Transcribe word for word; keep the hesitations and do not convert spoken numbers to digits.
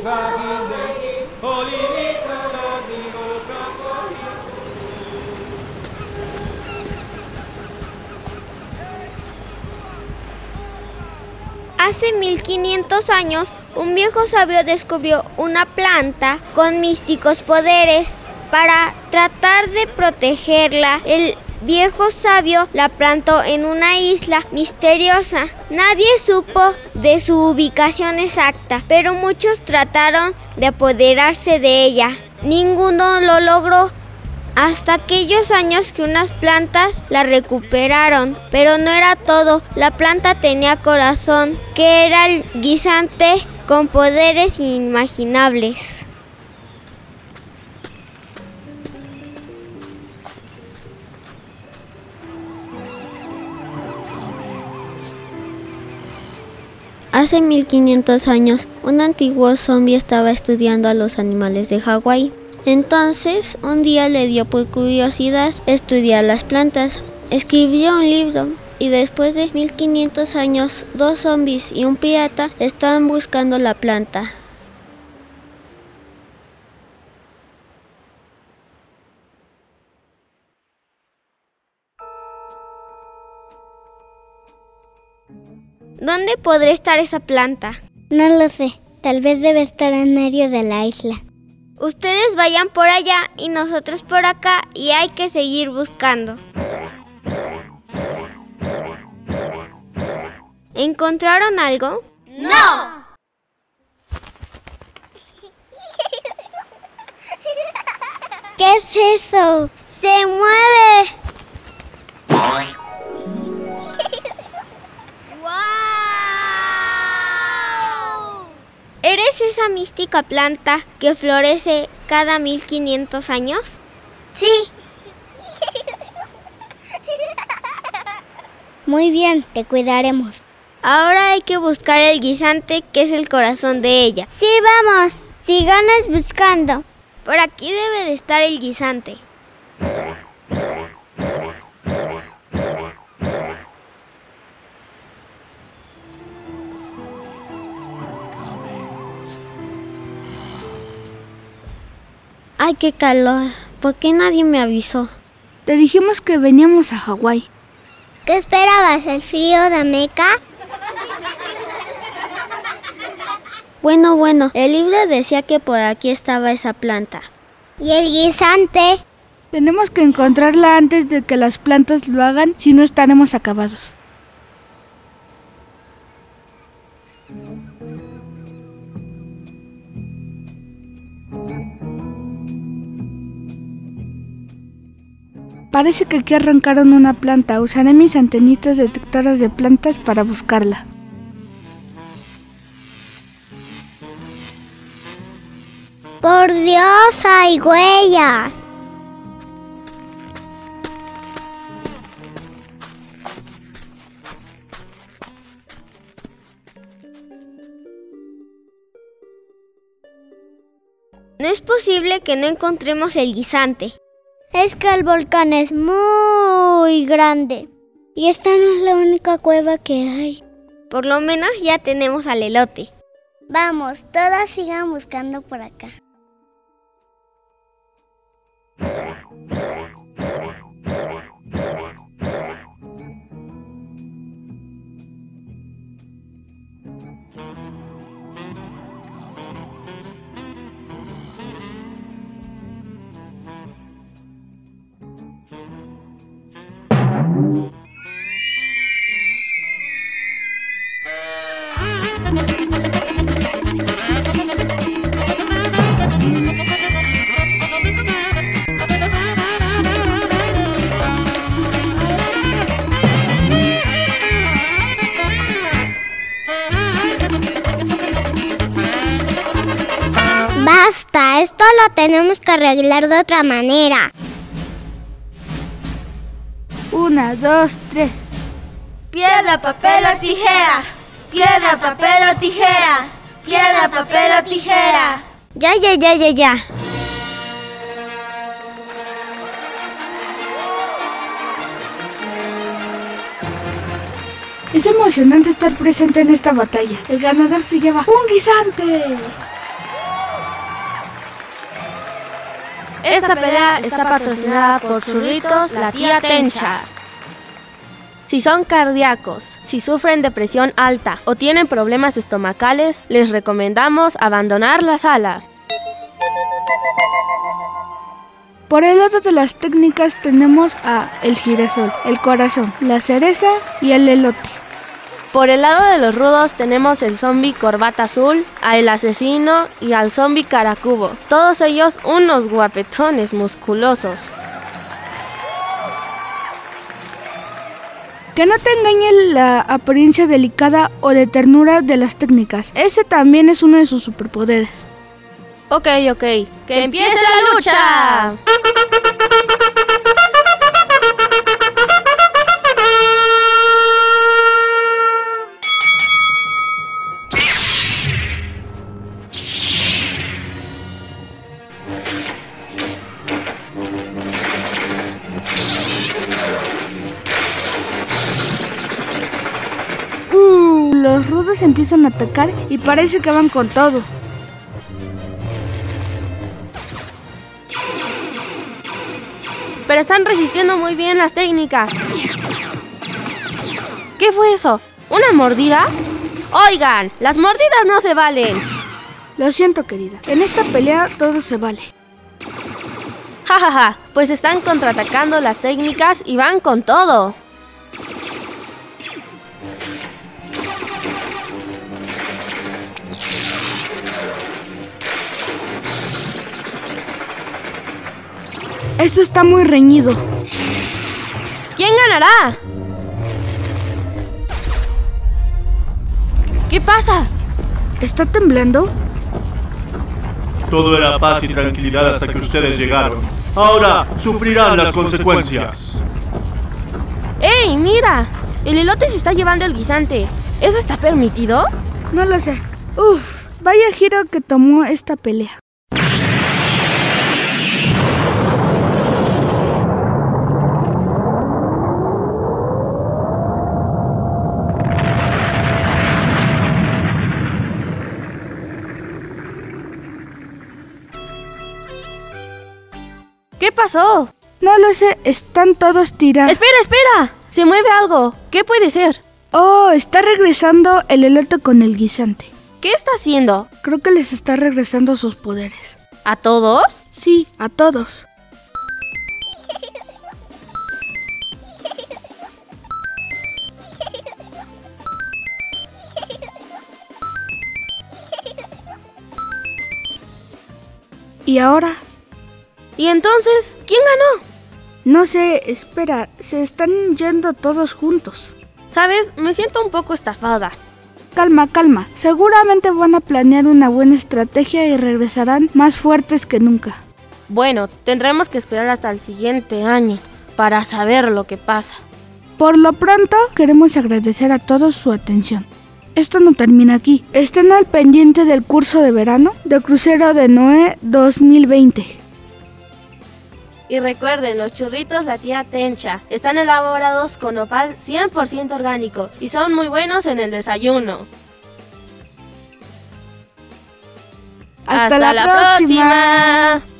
Hace mil quinientos años, un viejo sabio descubrió una planta con místicos poderes. Para tratar de protegerla, el viejo sabio la plantó en una isla misteriosa. Nadie supo de su ubicación exacta, pero muchos trataron de apoderarse de ella. Ninguno lo logró. Hasta aquellos años que unas plantas la recuperaron, pero no era todo. La planta tenía corazón, que era el guisante con poderes inimaginables. Hace mil quinientos años, un antiguo zombie estaba estudiando a los animales de Hawái. Entonces, un día le dio por curiosidad estudiar las plantas. Escribió un libro y después de mil quinientos años, dos zombies y un pirata estaban buscando la planta. ¿Dónde podrá estar esa planta? No lo sé, tal vez debe estar en medio de la isla. Ustedes vayan por allá y nosotros por acá y hay que seguir buscando. ¿Encontraron algo? ¡No! ¿Qué es eso? ¡Se mueve! ¿Eres esa mística planta que florece cada mil quinientos años? Sí. Muy bien, te cuidaremos. Ahora hay que buscar el guisante, que es el corazón de ella. Sí, vamos. Síganos buscando. Por aquí debe de estar el guisante. ¡Ay, qué calor! ¿Por qué nadie me avisó? Te dijimos que veníamos a Hawái. ¿Qué esperabas, el frío de Meca? Bueno, bueno, el libro decía que por aquí estaba esa planta. ¿Y el guisante? Tenemos que encontrarla antes de que las plantas lo hagan, si no estaremos acabados. Parece que aquí arrancaron una planta. Usaré mis antenitas detectoras de plantas para buscarla. ¡Por Dios, hay huellas! No es posible que no encontremos el guisante. Es que el volcán es muy grande y esta no es la única cueva que hay. Por lo menos ya tenemos al elote. Vamos, todas sigan buscando por acá. Basta, esto lo tenemos que arreglar de otra manera. Una, dos, tres. Piedra, papel o tijera. Piedra, papel o tijera. Piedra, papel o tijera. Ya, ya, ya, ya, ya. Es emocionante estar presente en esta batalla. El ganador se lleva un guisante. Esta pelea está patrocinada por Churritos La Tía Tencha. Si son cardíacos, si sufren de presión alta o tienen problemas estomacales, les recomendamos abandonar la sala. Por el lado de las técnicas tenemos a el girasol, el corazón, la cereza y el elote. Por el lado de los rudos tenemos el zombie corbata azul, a el asesino y al zombie caracubo. Todos ellos unos guapetones musculosos. Que no te engañe la apariencia delicada o de ternura de las técnicas. Ese también es uno de sus superpoderes. Ok, ok. ¡Que empiece la lucha! Uh, los rudos empiezan a atacar y parece que van con todo. Pero están resistiendo muy bien las técnicas. ¿Qué fue eso? ¿Una mordida? Oigan, las mordidas no se valen. Lo siento, querida. En esta pelea todo se vale. Ja, ja, ja. Pues están contraatacando las técnicas y van con todo. Esto está muy reñido. ¿Quién ganará? ¿Qué pasa? ¿Está temblando? Todo era paz y tranquilidad hasta que ustedes llegaron. Ahora sufrirán las consecuencias. ¡Ey, mira! El elote se está llevando el guisante. ¿Eso está permitido? No lo sé. Uf, vaya giro que tomó esta pelea. ¿Qué pasó? No lo sé, están todos tirados. ¡Espera, espera! Se mueve algo. ¿Qué puede ser? Oh, está regresando el elote con el guisante. ¿Qué está haciendo? Creo que les está regresando sus poderes. ¿A todos? Sí, a todos. ¿Y ahora? ¿Y entonces? ¿Quién ganó? No sé, espera, se están yendo todos juntos. ¿Sabes? Me siento un poco estafada. Calma, calma. Seguramente van a planear una buena estrategia y regresarán más fuertes que nunca. Bueno, tendremos que esperar hasta el siguiente año para saber lo que pasa. Por lo pronto, queremos agradecer a todos su atención. Esto no termina aquí. Estén al pendiente del curso de verano de Crucero de Noé dos mil veinte. Y recuerden, los churritos La Tía Tencha están elaborados con nopal cien por ciento orgánico y son muy buenos en el desayuno. ¡Hasta, ¡Hasta la, la próxima! próxima!